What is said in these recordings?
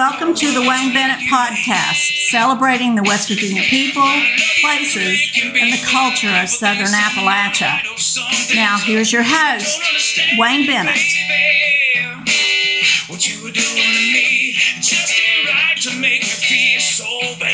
Welcome to the Wayne Bennett Podcast, celebrating the West Virginia people, places, and the culture of Southern Appalachia. Now, here's your host, Wayne Bennett. What you were doing to me just ain't right to make me feel so bad.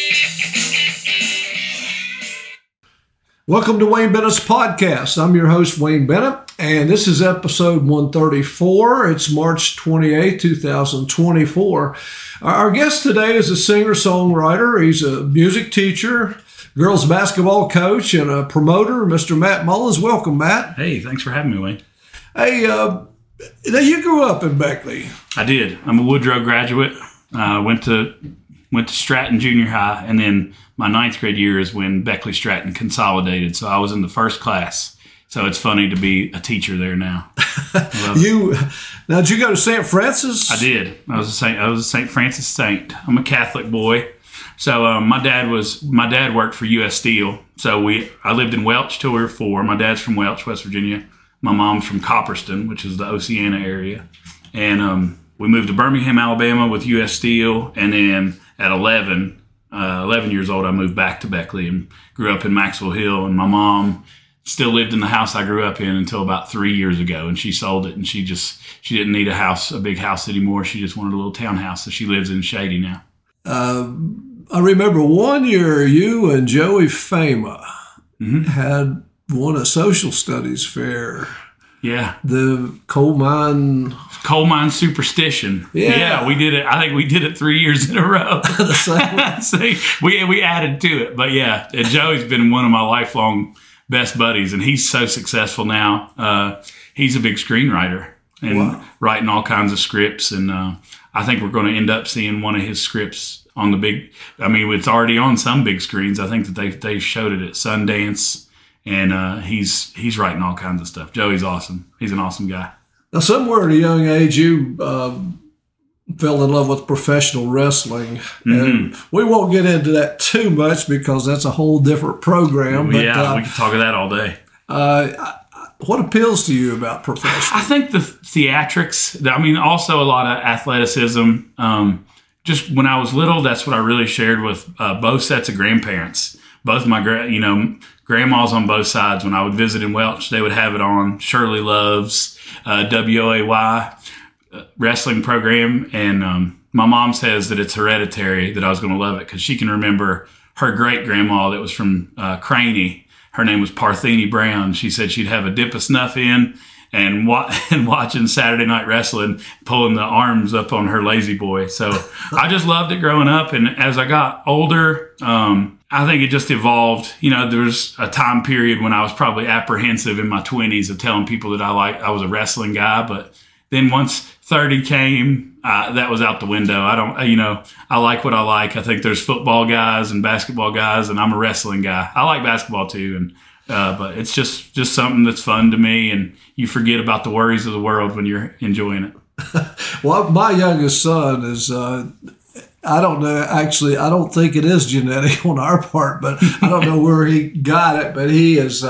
Welcome to Wayne Bennett's Podcast. I'm your host, Wayne Bennett, and this is episode 134. It's March 28, 2024. Our guest today is a singer-songwriter. He's a music teacher, girls basketball coach, and a promoter, Mr. Matt Mullins. Welcome, Matt. Hey, thanks for having me, Wayne. Hey, now you grew up in Beckley. I did. I'm a Woodrow graduate. Went to Stratton Junior High, and then my ninth grade year is when Beckley Stratton consolidated. So I was in the first class. So it's funny to be a teacher there now. Now, did you go to St. Francis? I did. I was a St. Francis Saint. I'm a Catholic boy. So my dad worked for U.S. Steel. So I lived in Welch till we were 4. My dad's from Welch, West Virginia. My mom's from Copperston, which is the Oceana area. And we moved to Birmingham, Alabama with U.S. Steel. And then at 11 years old, I moved back to Beckley and grew up in Maxwell Hill. And my mom still lived in the house I grew up in until about 3 years ago. And she sold it, and she didn't need a big house anymore. She just wanted a little townhouse. So she lives in Shady now. I remember one year you and Joey Fama had won a social studies fair. Yeah. The coal mine superstition. Yeah, we did it. I think we did it 3 years in a row. See, we added to it. But yeah, Joey's been one of my lifelong best buddies, and he's so successful now. He's a big screenwriter and writing all kinds of scripts. And I think we're going to end up seeing one of his scripts on it's already on some big screens. I think that they showed it at Sundance. And he's writing all kinds of stuff. Joey's awesome. He's an awesome guy. Now, somewhere at a young age, you fell in love with professional wrestling. And we won't get into that too much because that's a whole different program. But, we can talk of that all day. What appeals to you about professional? I think the theatrics. Also a lot of athleticism. Just when I was little, that's what I really shared with both sets of grandparents. Both my grandmas on both sides. When I would visit in Welch, they would have it on Shirley Love's WOAY wrestling program. And my mom says that it's hereditary, that I was going to love it because she can remember her great-grandma that was from Craney. Her name was Parthenie Brown. She said she'd have a dip of snuff in and watching Saturday Night Wrestling, pulling the arms up on her lazy boy. So I just loved it growing up. And as I got older, I think it just evolved. There was a time period when I was probably apprehensive in my 20s of telling people that I was a wrestling guy. But then once 30 came, that was out the window. I like what I like. I think there's football guys and basketball guys, and I'm a wrestling guy. I like basketball too. But it's just something that's fun to me, and you forget about the worries of the world when you're enjoying it. Well, my youngest son is, I don't know, actually, I don't think it is genetic on our part, but I don't know where he got it, but he is,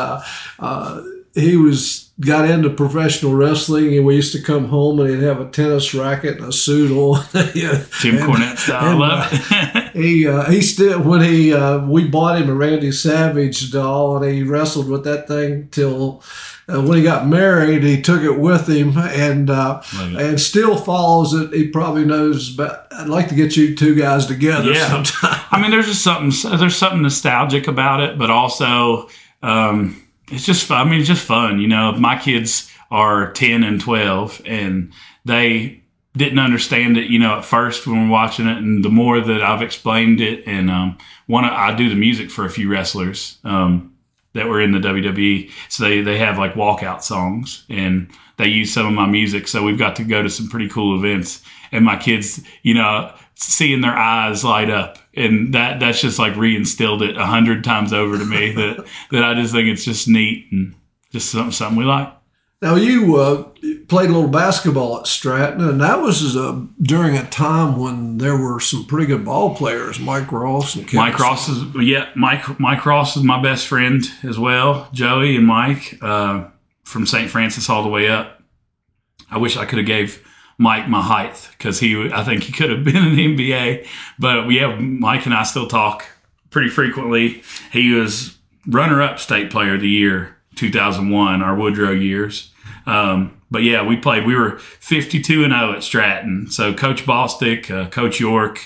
got into professional wrestling, and we used to come home and he'd have a tennis racket and a suit on. Jim Cornette style. I love it. He still, we bought him a Randy Savage doll, and he wrestled with that thing till when he got married. He took it with him and still follows it. He probably knows, but I'd like to get you two guys together sometime. There's just something nostalgic about it, but also it's just fun. It's just fun. My kids are 10 and 12, and they didn't understand it, at first when we're watching it. And the more that I've explained it, and I do the music for a few wrestlers that were in the WWE. So they have like walkout songs, and they use some of my music. So we've got to go to some pretty cool events, and my kids, seeing their eyes light up. And that's just like reinstilled it 100 times over to me that I just think it's just neat and just something we like. Now, you played a little basketball at Stratton, and that was during a time when there were some pretty good ball players, Mike Ross and Kevin. Mike Ross is my best friend as well. Joey and Mike from St. Francis all the way up. I wish I could have gave Mike my height, because I think he could have been in the NBA. But yeah, Mike and I still talk pretty frequently. He was runner-up state player of the year 2001, our Woodrow years. But yeah, we were 52-0 at Stratton. So Coach Bostic, Coach York,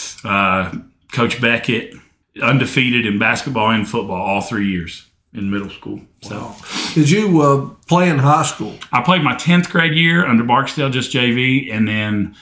Coach Beckett, undefeated in basketball and football all 3 years in middle school. So, wow. Did you play in high school? I played my 10th grade year under Barksdale, just JV, and then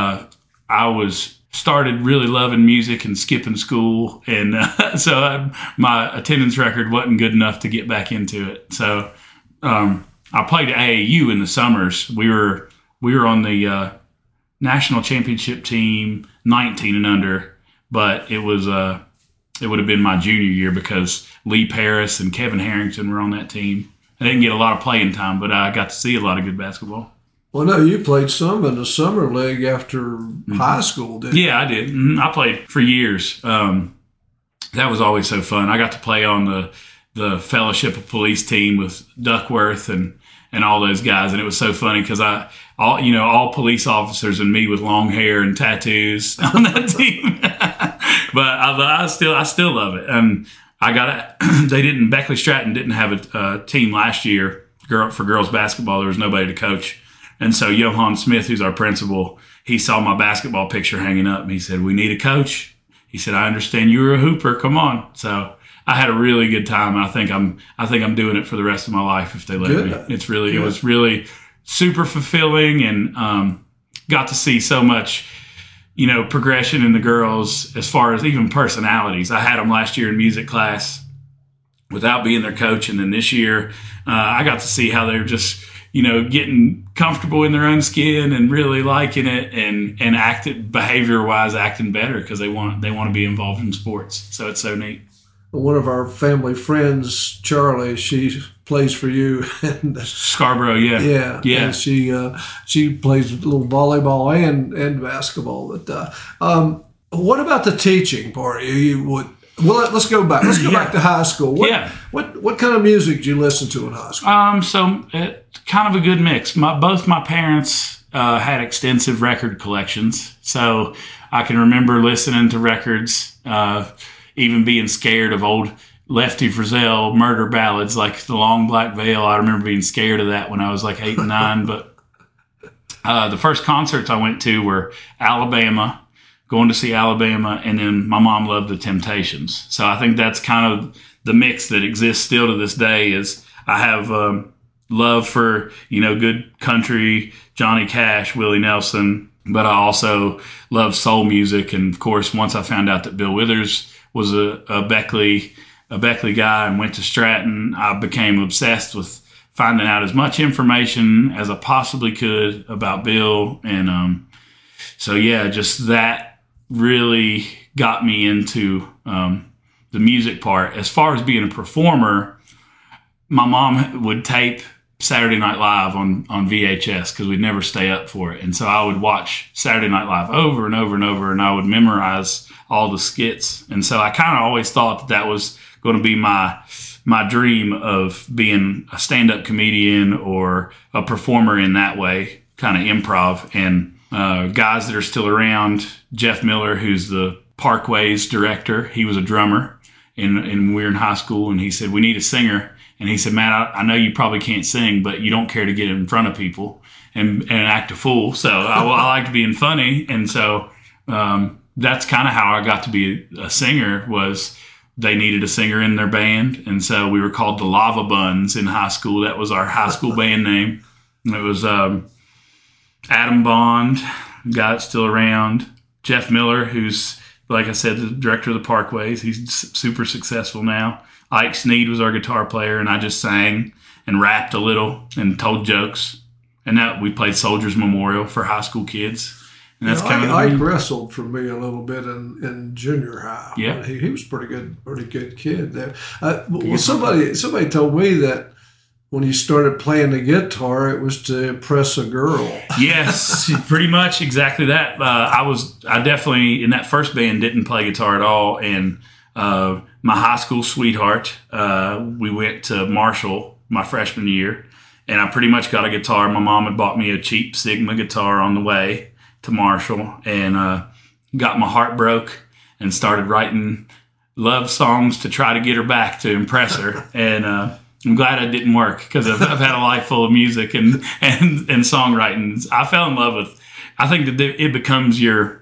I started really loving music and skipping school, and so my attendance record wasn't good enough to get back into it. So I played at AAU in the summers. We were on the national championship team, 19 and under, but it would have been my junior year because Lee Paris and Kevin Harrington were on that team. I didn't get a lot of playing time, but I got to see a lot of good basketball. Well, no, you played some in the summer league after high school, didn't you? Yeah, I did. I played for years. That was always so fun. I got to play on the Fellowship of Police team with Duckworth and all those guys, and it was so funny because all police officers and me with long hair and tattoos on that team. But I still love it. Beckley Stratton didn't have a team last year for girls basketball. There was nobody to coach. And so Johan Smith, who's our principal, he saw my basketball picture hanging up and he said, "We need a coach." He said, "I understand you were a hooper. Come on." So I had a really good time. I think I'm doing it for the rest of my life if they let me. It was really super fulfilling, and got to see so much, progression in the girls as far as even personalities. I had them last year in music class without being their coach, and then this year I got to see how they were just getting comfortable in their own skin and really liking it, and behavior-wise acting better because they want to be involved in sports. So it's so neat. One of our family friends, Charlie, she plays for you in Scarborough. Yeah. And she plays a little volleyball and basketball. But what about the teaching part? Let's go back. Let's go back to high school. What kind of music did you listen to in high school? So kind of a good mix. Both my parents had extensive record collections, so I can remember listening to records, even being scared of old Lefty Frizzell murder ballads like The Long Black Veil. I remember being scared of that when I was like 8 and 9. But the first concerts I went to were Alabama, going to see Alabama, and then my mom loved the Temptations. So I think that's kind of the mix that exists still to this day. Is I have love for good country, Johnny Cash, Willie Nelson, but I also love soul music. And of course, once I found out that Bill Withers was a Beckley guy and went to Stratton, I became obsessed with finding out as much information as I possibly could about Bill. And just that really got me into the music part. As far as being a performer, my mom would tape Saturday Night Live on VHS because we'd never stay up for it. And so I would watch Saturday Night Live over and over and over, and I would memorize all the skits. And so I kind of always thought that was going to be my dream of being a stand-up comedian or a performer in that way, kind of improv. And guys that are still around, Jeff Miller, who's the Parkways director, he was a drummer when we were in high school, and he said, "We need a singer." And he said, "Matt, I know you probably can't sing, but you don't care to get in front of people and act a fool. So I like being funny." And so that's kind of how I got to be a singer. Was they needed a singer in their band, and so we were called the Lava Buns in high school. That was our high school band name. And it was Adam Bond, guy that's still around, Jeff Miller, who's, like I said, the director of the Parkways. He's super successful now. Ike Sneed was our guitar player, and I just sang and rapped a little and told jokes. And that we played Soldiers Memorial for high school kids. And that's Ike wrestled for me a little bit in junior high. Yeah, he was pretty good kid there. Somebody told me that when you started playing the guitar, it was to impress a girl. Yes, pretty much exactly that. I definitely in that first band didn't play guitar at all, and my high school sweetheart, we went to Marshall my freshman year, and I pretty much got a guitar. My mom had bought me a cheap Sigma guitar on the way to Marshall, and got my heart broke and started writing love songs to try to get her back, to impress her. And I'm glad it didn't work, because I've had a life full of music and songwriting. I fell in love with, I think that it becomes your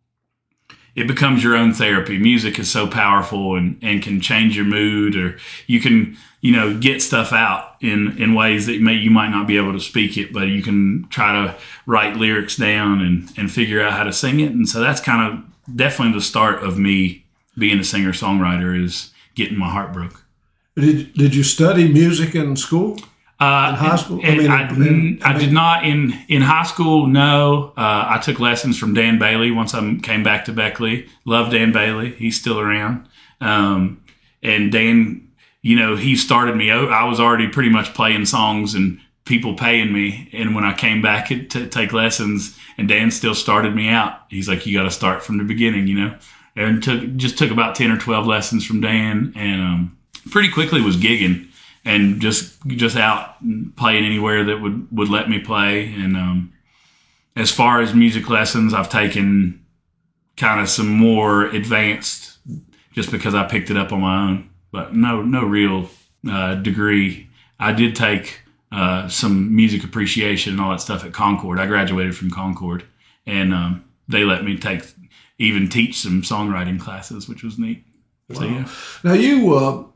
own therapy. Music is so powerful and can change your mood, or you can, get stuff out in ways that you might not be able to speak it, but you can try to write lyrics down and figure out how to sing it. And so that's kind of definitely the start of me being a singer-songwriter, is getting my heart broke. Did you study music in school? In high school? I did not in high school. No, I took lessons from Dan Bailey once I came back to Beckley. Love Dan Bailey. He's still around. And Dan, he started me. I was already pretty much playing songs and people paying me. And when I came back to take lessons, and Dan still started me out. He's like, you got to start from the beginning, and took about 10 or 12 lessons from Dan, and pretty quickly was gigging and just out playing anywhere that would let me play. And as far as music lessons, I've taken kind of some more advanced, just because I picked it up on my own, but no real degree. I did take some music appreciation and all that stuff at Concord. I graduated from Concord, and they let me teach some songwriting classes, which was neat. Wow. So, yeah. Now you,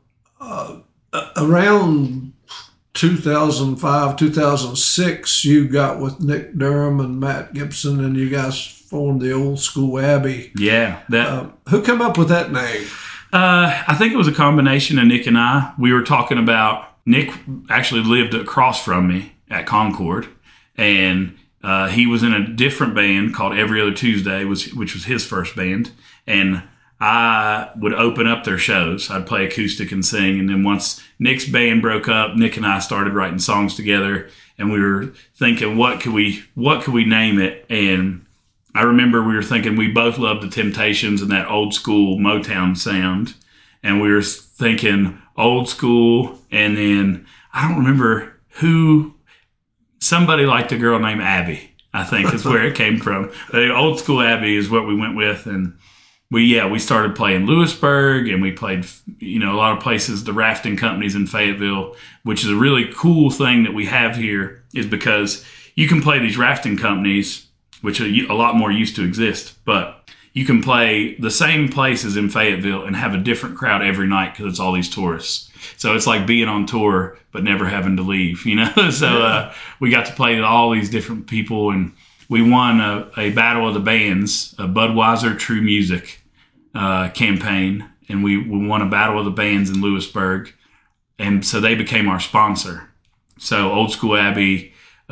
around 2005, 2006, you got with Nick Durham and Matt Gibson, and you guys formed the Old School Abbey. Yeah. Who came up with that name? I think it was a combination of Nick and I. We were talking about, Nick actually lived across from me at Concord, and he was in a different band called Every Other Tuesday, which was his first band, and I would open up their shows. I'd play acoustic and sing, and then once Nick's band broke up, Nick and I started writing songs together, and we were thinking, what could we name it? And I remember we were thinking we both loved the Temptations and that old school Motown sound, and we were thinking old school, and then I don't remember who. Somebody liked a girl named Abby, I think is where it came from. The Old School Abbey is what we went with, and we started playing Lewisburg, and we played a lot of places, the rafting companies in Fayetteville, which is a really cool thing that we have here, is because you can play these rafting companies, which a lot more used to exist, but you can play the same places in Fayetteville and have a different crowd every night because it's all these tourists. So it's like being on tour, but never having to leave, So we got to play to all these different people, and we won a Battle of the Bands, a Budweiser True Music campaign, and we won a Battle of the Bands in Lewisburg, and so they became our sponsor. So Old School Abbey,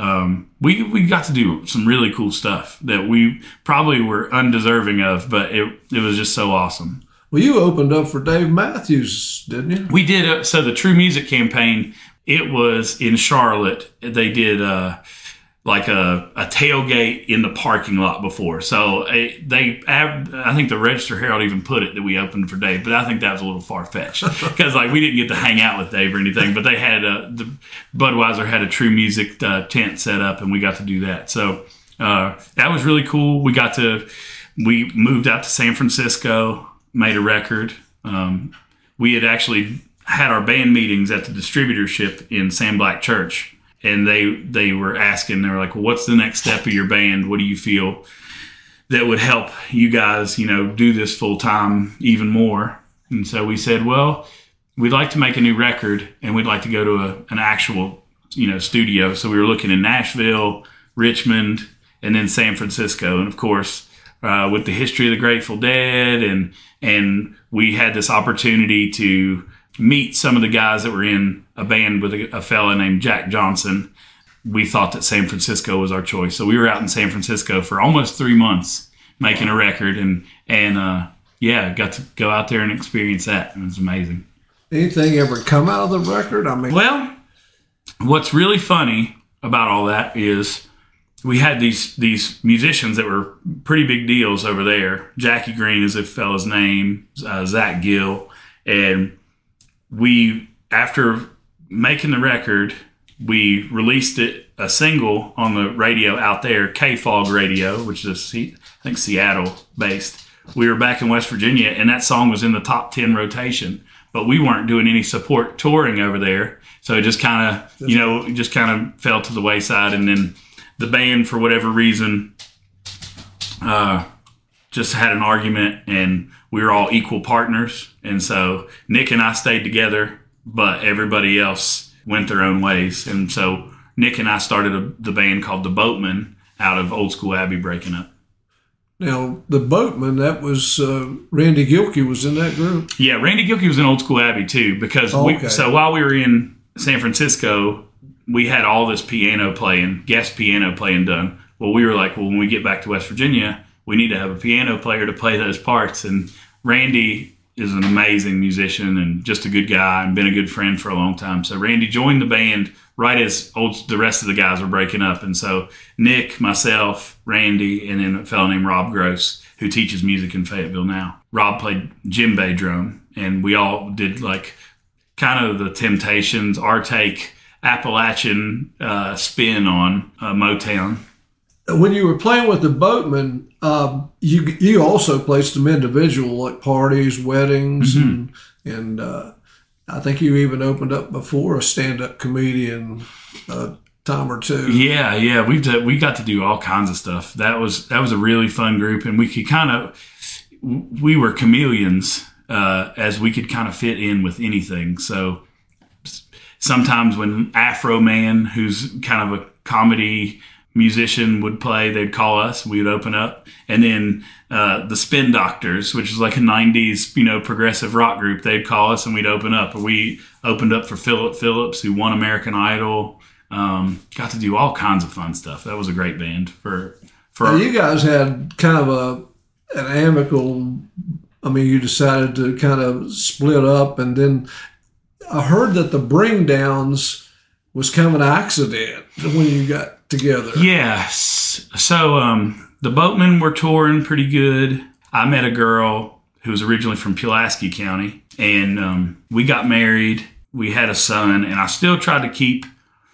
we got to do some really cool stuff that we probably were undeserving of, but it was just so awesome. Well, you opened up for Dave Matthews, didn't you? We did. So the True Music campaign, it was in Charlotte. They did like a tailgate in the parking lot before. So I think the Register Herald even put it that we opened for Dave, but I think that was a little far-fetched because we didn't get to hang out with Dave or anything, but they had the Budweiser had a True Music tent set up, and we got to do that. So that was really cool. We moved out to San Francisco, made a record. We had actually had our band meetings at the distributorship in Sam Black Church, and they were asking, they were like, well, what's the next step of your band? What do you feel that would help you guys, do this full time even more? And so we said, well, we'd like to make a new record, and we'd like to go to an actual, studio. So we were looking in Nashville, Richmond, and then San Francisco. And of course, with the history of the Grateful Dead, and we had this opportunity to meet some of the guys that were in a band with a fella named Jack Johnson. We thought that San Francisco was our choice. So we were out in San Francisco for almost 3 months making a record, and got to go out there and experience that. It was amazing. Anything ever come out of the record? Well, what's really funny about all that is we had these musicians that were pretty big deals over there. Jackie Green is a fella's name, Zach Gill. And we, after making the record, we released a single on the radio out there, K-Fog Radio, which is, I think, Seattle-based. We were back in West Virginia, and that song was in the top 10 rotation. But we weren't doing any support touring over there. So it just kind of, fell to the wayside. And then the band, for whatever reason, just had an argument, and we were all equal partners. And so Nick and I stayed together, but everybody else went their own ways. And so Nick and I started the band called The Boatmen out of Old School Abbey breaking up. Now, The Boatmen, that was Randy Gilkey was in that group? Yeah, Randy Gilkey was in Old School Abbey too, because so while we were in San Francisco, we had all this guest piano playing done. Well, we were like, when we get back to West Virginia, we need to have a piano player to play those parts. And Randy is an amazing musician and just a good guy and been a good friend for a long time. So Randy joined the band right as the rest of the guys were breaking up. And so Nick, myself, Randy, and then a fellow named Rob Gross, who teaches music in Fayetteville now. Rob played djembe drum, and we all did like kind of the Temptations, our take, Appalachian spin on Motown. When you were playing with the Boatmen, you also played some individual, like parties, weddings, and I think you even opened up before a stand-up comedian time or two. Yeah, we got to do all kinds of stuff. That was a really fun group, and we were chameleons as we could kind of fit in with anything. So sometimes when Afro Man, who's kind of a comedy musician, would play, they'd call us, we would open up. And then the Spin Doctors, which is like a 90s progressive rock group, they'd call us and we'd open up. Or we opened up for Philip Phillips, who won American Idol. Got to do all kinds of fun stuff. That was a great band for you guys had kind of an amicable, you decided to kind of split up, and then I heard that the Bring Downs was kind of an accident when you got together. Yes. So the Boatmen were touring pretty good. I met a girl who was originally from Pulaski County, and we got married. We had a son, and I still tried to keep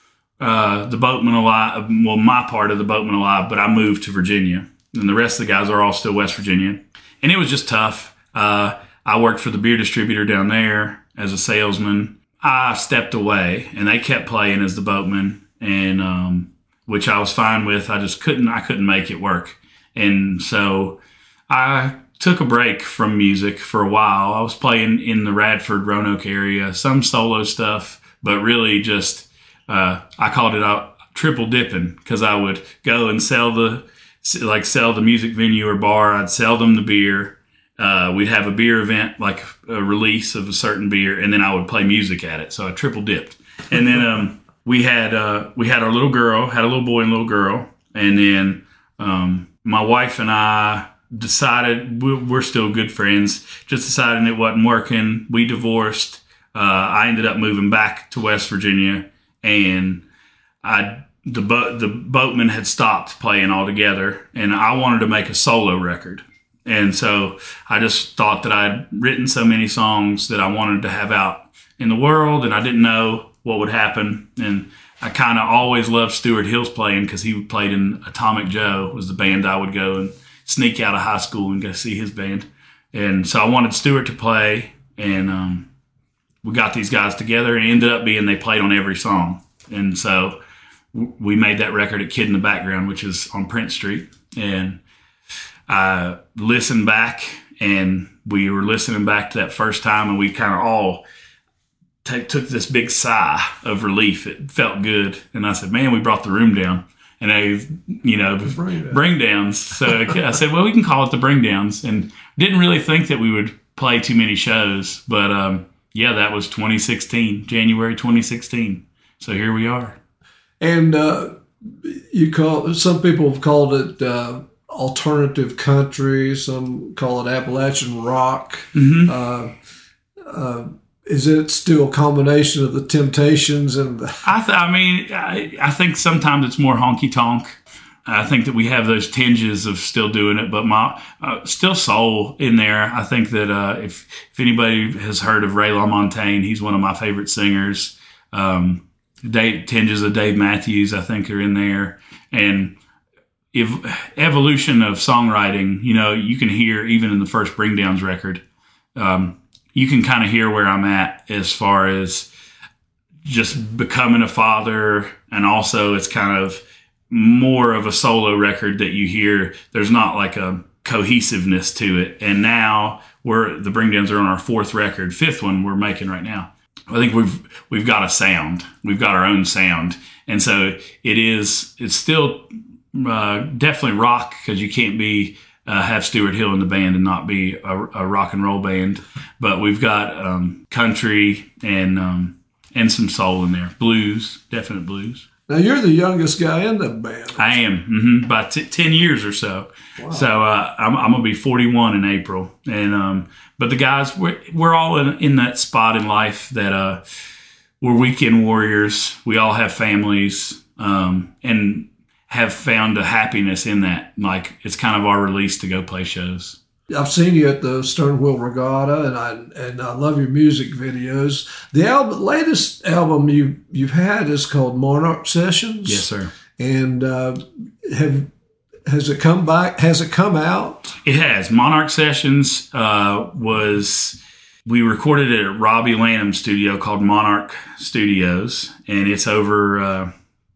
the Boatmen alive, well, my part of the Boatmen alive, but I moved to Virginia, and the rest of the guys are all still West Virginia. And it was just tough. I worked for the beer distributor down there as a salesman. I stepped away, and they kept playing as the Boatmen, and which I was fine with. I couldn't make it work. And so I took a break from music for a while. I was playing in the Radford, Roanoke area, some solo stuff, but really just, I called it out triple dipping, because I would go and sell the music venue or bar. I'd sell them the beer. We'd have a beer event, like a release of a certain beer, and then I would play music at it. So I triple dipped. And then we had our little girl, had a little boy and little girl, and then my wife and I decided, we're still good friends, just decided it wasn't working. We divorced. I ended up moving back to West Virginia, and the Boatmen had stopped playing altogether, and I wanted to make a solo record. And so I just thought that I'd written so many songs that I wanted to have out in the world, and I didn't know what would happen. And I kind of always loved Stuart Hill's playing, because he played in Atomic Joe, was the band I would go and sneak out of high school and go see his band. And so I wanted Stuart to play, and we got these guys together, and it ended up being they played on every song. And so we made that record at Kid in the Background, which is on Prince Street. And I listened back, and we were listening back to that first time, and we kind of all took this big sigh of relief. It felt good. And I said, man, we brought the room down. And Bring Downs. So I said, well, we can call it the Bring Downs. And didn't really think that we would play too many shows. But that was 2016, January 2016. So here we are. And some people have called it alternative country. Some call it Appalachian rock. Mm-hmm. Is it still a combination of the Temptations and the... I think sometimes it's more honky tonk. I think that we have those tinges of still doing it, but still soul in there. I think that if anybody has heard of Ray LaMontagne, he's one of my favorite singers. tinges of Dave Matthews, I think, are in there. And evolution of songwriting, you can hear even in the first Bring Downs record, you can kind of hear where I'm at as far as just becoming a father. And also it's kind of more of a solo record that you hear. There's not like a cohesiveness to it. And now the Bring Downs are on our fifth one we're making right now. I think we've got a sound. We've got our own sound. And so it's still definitely rock, because you can't have Stuart Hill in the band and not be a rock and roll band. But we've got country and some soul in there. Blues, definite blues. Now, you're the youngest guy in the band. I am, by 10 years or so. Wow. So I'm going to be 41 in April. And but the guys, we're all in that spot in life that we're weekend warriors. We all have families and have found a happiness in that. Like, it's kind of our release to go play shows. I've seen you at the Stern Wheel Regatta, and I love your music videos. The latest album you've had is called Monarch Sessions. Yes, sir. And has it come back? Has it come out? It has. Monarch Sessions we recorded it at Robbie Lanham's studio called Monarch Studios, and it's over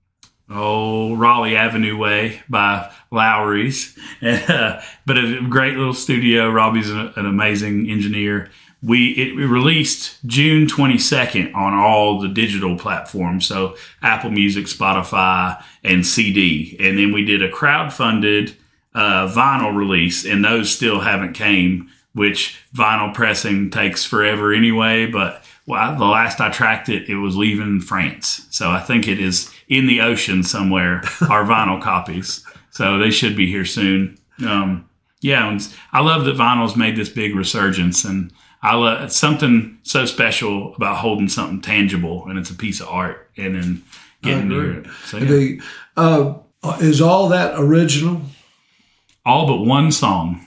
Raleigh Avenue way by Lowry's. But a great little studio. Robbie's an amazing engineer. We released June 22nd on all the digital platforms, so Apple Music, Spotify, and CD. And then we did a crowdfunded vinyl release, and those still haven't came, which vinyl pressing takes forever anyway. But the last I tracked it, it was leaving France. So I think it is in the ocean somewhere, our vinyl copies. So they should be here soon. And I love that vinyl's made this big resurgence, and it's something so special about holding something tangible, and it's a piece of art, and then getting near it. So, yeah. Is all that original? All but one song.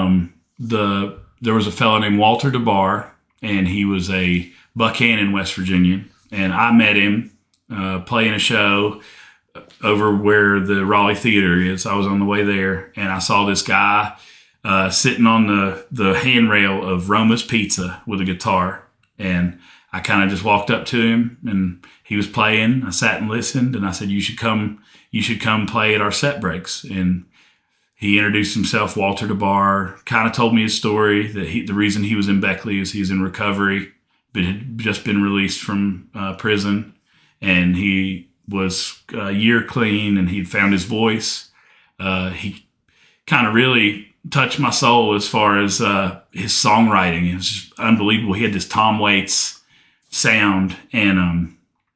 There was a fellow named Walter DeBar, and he was a Buchanan, West Virginia, and I met him playing a show over where the Raleigh Theater is. I was on the way there, and I saw this guy sitting on the handrail of Roma's Pizza with a guitar, and I kind of just walked up to him, and he was playing. I sat and listened, and I said, "You should come play at our set breaks." And he introduced himself, Walter DeBar, kind of told me his story, that the reason he was in Beckley is he's in recovery, but had just been released from prison, and he was a year clean, and he'd found his voice. He kind of really touched my soul as far as his songwriting. It was just unbelievable. He had this Tom Waits sound, and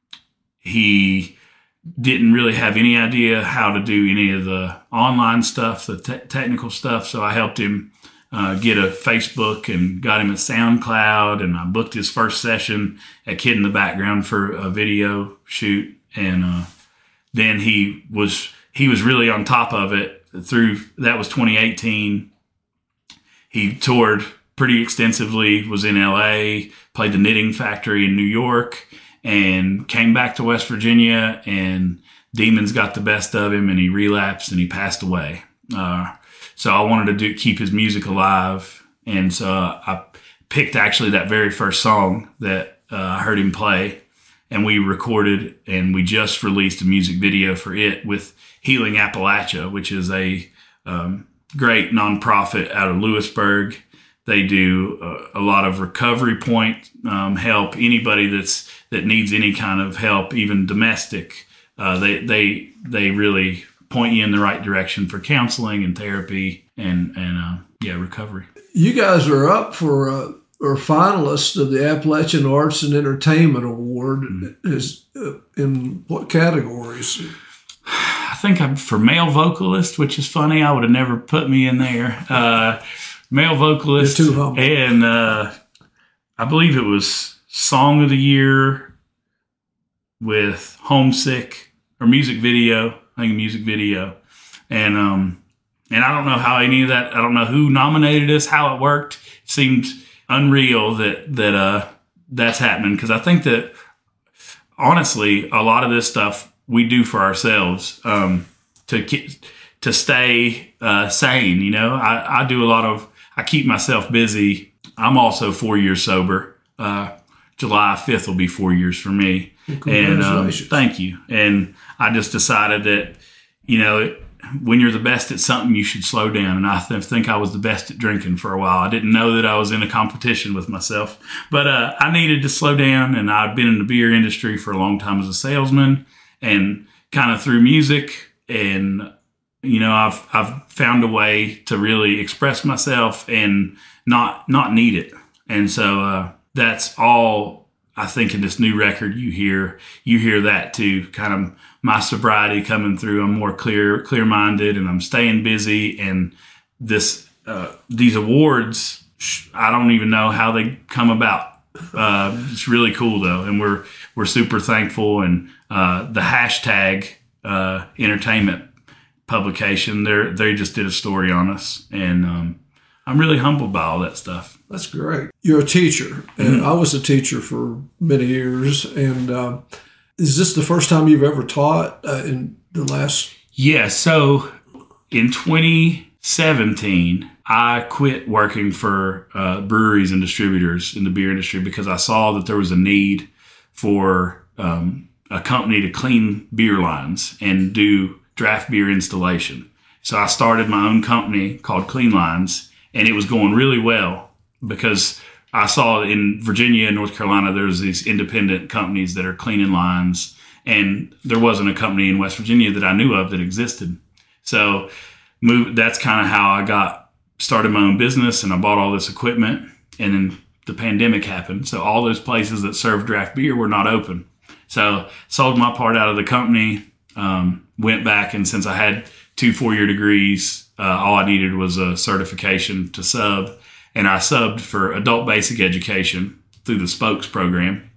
he didn't really have any idea how to do any of the online stuff, the technical stuff. So I helped him get a Facebook and got him a SoundCloud, and I booked his first session at Kid in the Background for a video shoot. And then he was really on top of it that was 2018. He toured pretty extensively, was in LA, played the Knitting Factory in New York, and came back to West Virginia, and demons got the best of him, and he relapsed and he passed away. So I wanted to keep his music alive. And so I picked actually that very first song that I heard him play, and we recorded, and we just released a music video for it with Healing Appalachia, which is a great nonprofit out of Lewisburg. They do a lot of recovery point help. Anybody that needs any kind of help, even domestic, they really point you in the right direction for counseling and therapy and recovery. You guys are up for or finalists of the Appalachian Arts and Entertainment Award. Is in what categories? I think I'm for male vocalist, which is funny. I would have never put me in there. Male vocalist, and I believe it was Song of the Year with Homesick, or music video. I think music video, and I don't know how any of that. I don't know who nominated us, how it worked. It seemed unreal that that's happening, because I think that honestly, a lot of this stuff we do for ourselves to stay sane. You know, I do I keep myself busy. I'm also 4 years sober. July 5th will be 4 years for me. Congratulations. And thank you. And I just decided that, you know, when you're the best at something, you should slow down. And I think I was the best at drinking for a while. I didn't know that I was in a competition with myself, but I needed to slow down. And I'd been in the beer industry for a long time as a salesman, and kind of through music. And, you know, I've found a way to really express myself and not need it. And so that's all I think in this new record you hear that too, kind of my sobriety coming through. I'm more clear-minded, and I'm staying busy. And these awards, I don't even know how they come about. It's really cool though, and we're super thankful. And the hashtag entertainment publication, they just did a story on us, and I'm really humbled by all that stuff. That's great. You're a teacher, and I was a teacher for many years. And is this the first time you've ever taught in the last? Yeah. So in 2017, I quit working for breweries and distributors in the beer industry because I saw that there was a need for a company to clean beer lines and do draft beer installation. So I started my own company called Clean Lines, and it was going really well because I saw in Virginia and North Carolina, there's these independent companies that are cleaning lines, and there wasn't a company in West Virginia that I knew of that existed. So that's kind of how I started my own business, and I bought all this equipment, and then the pandemic happened. So all those places that serve draft beer were not open. So sold my part out of the company, went back, and since I had 2 4-year degrees, all I needed was a certification to sub, and I subbed for adult basic education through the Spokes program,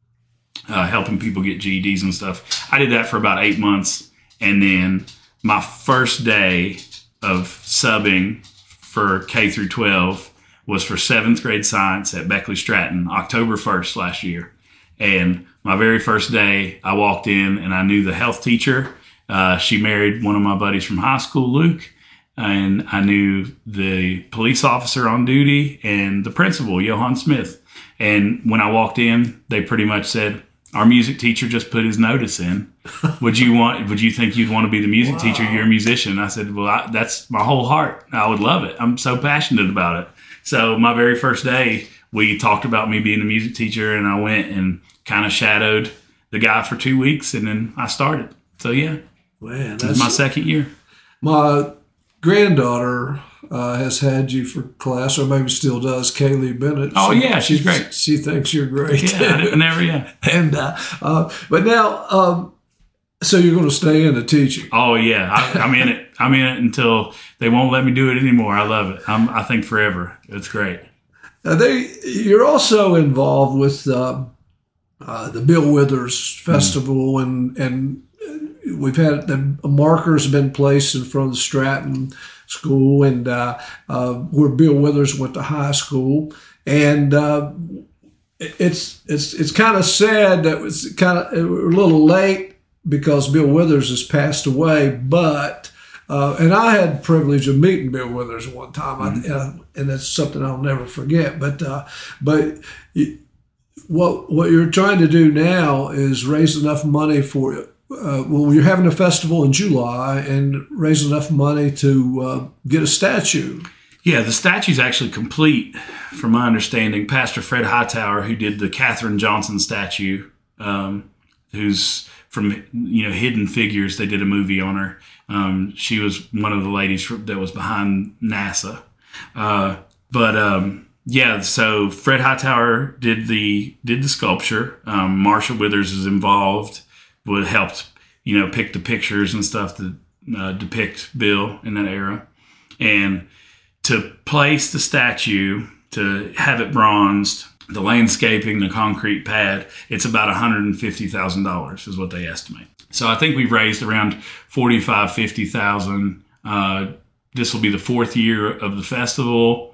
helping people get GEDs and stuff. I did that for about 8 months, and then my first day of subbing for K through 12 was for 7th grade science at Beckley Stratton, October 1st last year. And my very first day, I walked in and I knew the health teacher. She married one of my buddies from high school, Luke. And I knew the police officer on duty and the principal, Johan Smith. And when I walked in, they pretty much said, our music teacher just put his notice in. Would you think you'd want to be the music teacher? You're a musician. I said, well, that's my whole heart. I would love it. I'm so passionate about it. So my very first day, we talked about me being a music teacher, and I went and kind of shadowed the guy for 2 weeks, and then I started. So yeah, man, that's my second year. My granddaughter has had you for class, or maybe still does, Kaylee Bennett. Oh, yeah, she's great. She thinks you're great. Yeah, yeah. And but now, so you're going to stay into teaching? Oh yeah, I'm in it. I'm in it until they won't let me do it anymore. I love it. I think forever. It's great. You're also involved with the Bill Withers Festival, and we've had a marker's been placed in front of the Stratton School, and where Bill Withers went to high school, and it's kind of sad that it's kind of a little late because Bill Withers has passed away, but. And I had the privilege of meeting Bill Withers one time, and that's something I'll never forget. But what you're trying to do now is raise enough money for you're having a festival in July and raise enough money to get a statue. Yeah, the statue's actually complete, from my understanding. Pastor Fred Hightower, who did the Katherine Johnson statue, who's from Hidden Figures, they did a movie on her. She was one of the ladies that was behind NASA. So Fred Hightower did the sculpture. Marshall Withers is involved, helped pick the pictures and stuff that depict Bill in that era. And to place the statue, to have it bronzed, the landscaping, the concrete pad, it's about $150,000 is what they estimate. So I think we've raised around $50,000. This will be the 4th year of the festival,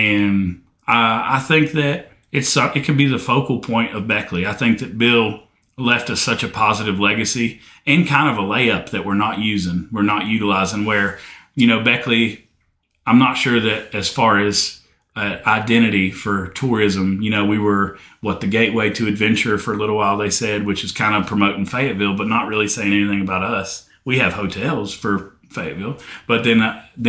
and I think that it can be the focal point of Beckley. I think that Bill left us such a positive legacy and kind of a layup that we're not utilizing. Where, Beckley, I'm not sure that as far as identity for tourism, we were the gateway to adventure for a little while, they said, which is kind of promoting Fayetteville, but not really saying anything about us. We have hotels for Fayetteville, but then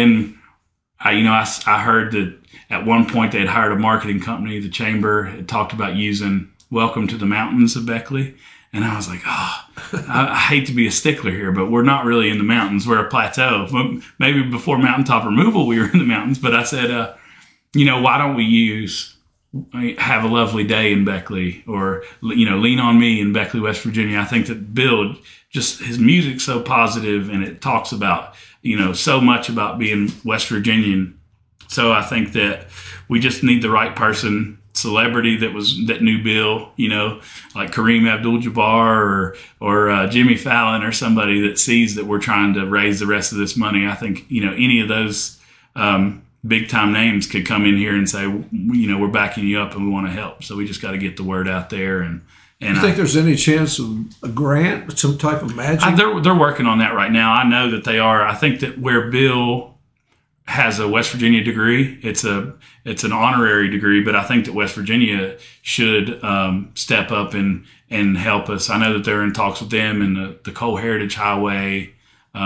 I heard that at one point they had hired a marketing company. The chamber had talked about using "Welcome to the Mountains" of Beckley. And I was like, I hate to be a stickler here, but we're not really in the mountains. We're a plateau. Maybe before mountaintop removal, we were in the mountains. But I said, why don't we "Have a Lovely Day" in Beckley, or, "Lean on Me" in Beckley, West Virginia. I think that Bill, just his music's so positive, and it talks about, so much about being West Virginian. So I think that we just need the right person, celebrity that knew Bill, like Kareem Abdul-Jabbar or Jimmy Fallon, or somebody that sees that we're trying to raise the rest of this money. I think, any of those big time names could come in here and say, we're backing you up and we want to help. So we just got to get the word out there. And you think there's any chance of a grant, some type of magic? They're working on that right now. I know that they are. I think that where Bill has a West Virginia degree, it's an honorary degree, but I think that West Virginia should step up and help us. I know that they're in talks with them and the Cole Heritage Highway.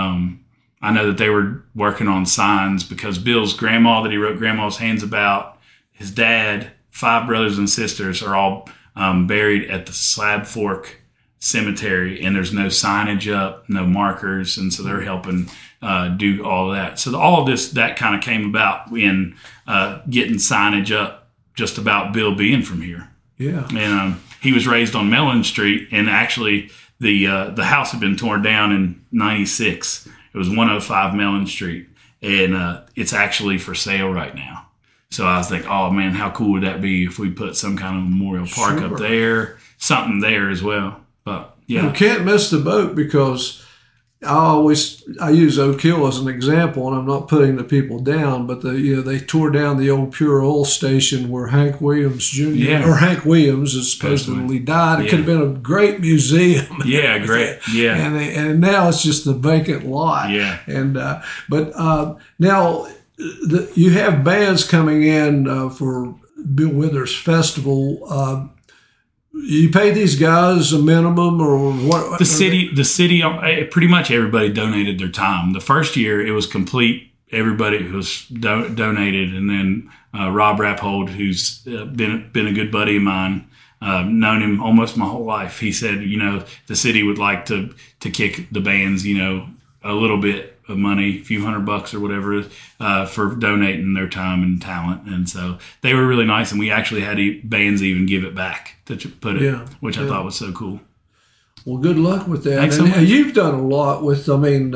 I know that they were working on signs because Bill's grandma that he wrote Grandma's Hands About, his dad, 5 brothers and sisters are all buried at the Slab Fork Cemetery, and there's no signage up, no markers, and so they're helping do all of that. So all of this, that kind of came about in getting signage up just about Bill being from here. Yeah. And he was raised on Mellon Street, and actually the house had been torn down in '96. It was 105 Mellon Street, and it's actually for sale right now. So I was like, oh man, how cool would that be if we put some kind of memorial park up there, something there as well. But yeah, you can't miss the boat, because I use Oak Hill as an example, and I'm not putting the people down, but they tore down the old Pure Oil station where Hank Williams Jr. or Hank Williams is supposedly died. It could have been a great museum. Yeah, great. Yeah, and now it's just a vacant lot. Yeah, and but now you have bands coming in for Bill Withers Festival. You pay these guys a minimum, or what? The city, pretty much everybody donated their time. The first year it was complete. Everybody was donated. And then Rob Rappold, who's been a good buddy of mine, known him almost my whole life. He said, the city would like to kick the bands, a little bit of money, a few $100 or whatever, for donating their time and talent. And so they were really nice. And we actually had bands even give it back, to put it, which I thought was so cool. Well, good luck with that. Thanks so much. You've done a lot with,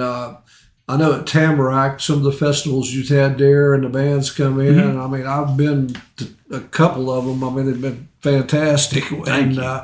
I know at Tamarack, some of the festivals you've had there and the bands come in. Mm-hmm. I've been to a couple of them. They've been fantastic. Thank you.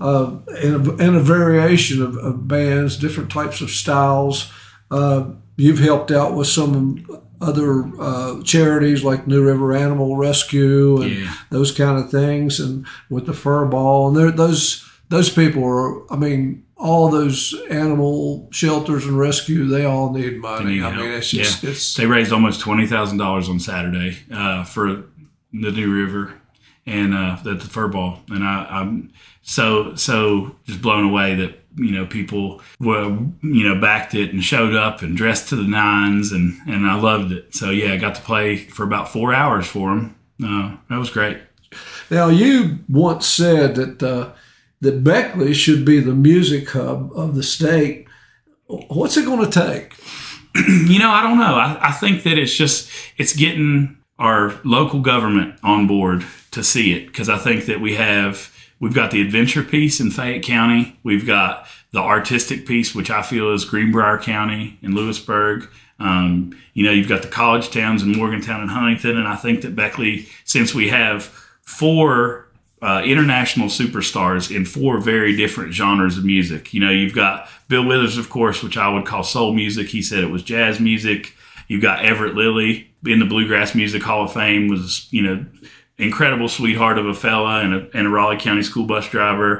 And a variation of bands, different types of styles. You've helped out with some other charities like New River Animal Rescue and those kind of things, and with the Fur Ball. And those people are, all those animal shelters and rescue, they all need money. It's just, they raised almost $20,000 on Saturday for the New River and at the Fur Ball. And I'm so just blown away that, people were, backed it and showed up and dressed to the nines, and I loved it. So I got to play for about 4 hours for them. That was great. Now, you once said that Beckley should be the music hub of the state. What's it going to take? I don't know. I think that it's getting our local government on board to see it, because I think that we've got the adventure piece in Fayette County. We've got the artistic piece, which I feel is Greenbrier County and Lewisburg. You've got the college towns in Morgantown and Huntington. And I think that Beckley, since we have 4 international superstars in 4 very different genres of music. You've got Bill Withers, of course, which I would call soul music. He said it was jazz music. You've got Everett Lilly in the Bluegrass Music Hall of Fame, was, incredible sweetheart of a fella and a Raleigh County school bus driver.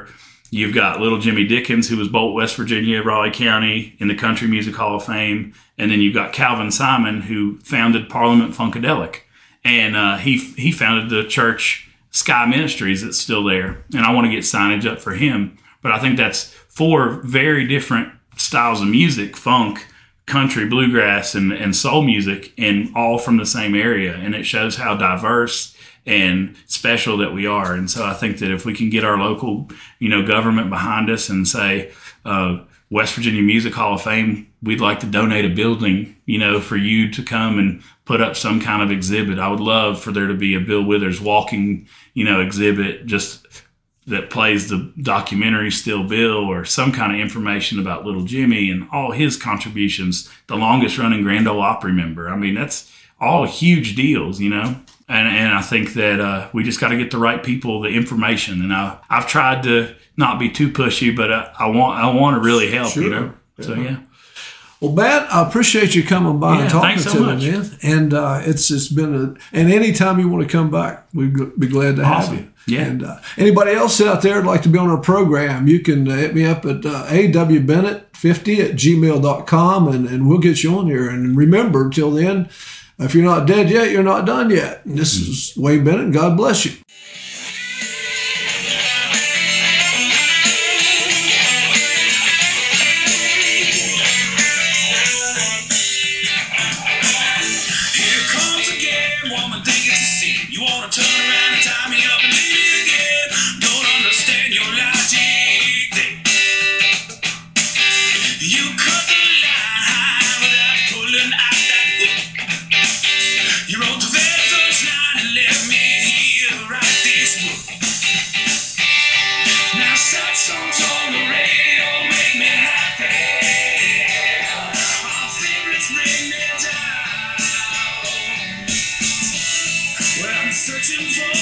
You've got little Jimmy Dickens, who was Bolt, West Virginia, Raleigh County, in the Country Music Hall of Fame. And then you've got Calvin Simon, who founded Parliament Funkadelic. And he founded the church Sky Ministries that's still there. And I want to get signage up for him. But I think that's 4 very different styles of music: funk, country, bluegrass, and soul music, and all from the same area. And it shows how diverse and special that we are. And so I think that if we can get our local, government behind us and say, West Virginia Music Hall of Fame, we'd like to donate a building, for you to come and put up some kind of exhibit. I would love for there to be a Bill Withers walking, exhibit just that plays the documentary Still Bill, or some kind of information about Little Jimmy and all his contributions, the longest running Grand Ole Opry member. I mean, that's all huge deals, And I think that we just got to get the right people the information. And I've tried to not be too pushy, but I want to really help, Sure. Yeah. So, yeah. Well, Matt, I appreciate you coming by and talking thanks so to much. me, man. And it's been and anytime you want to come back, we'd be glad to have you. Yeah. And anybody else out there would like to be on our program, you can hit me up at awbennett50@gmail.com, and we'll get you on here. And remember, until then, if you're not dead yet, you're not done yet. And this is Wayne Bennett, and God bless you. Here comes again, woman, think it's a sin. You want to turn around and tie me up and leave me again. Don't understand your logic then. You cut the line without pulling out that hook. You wrote the very first line and left me here to write this book. Now sad songs on the radio make me happy. Our favorites bring me down. Well, I'm searching for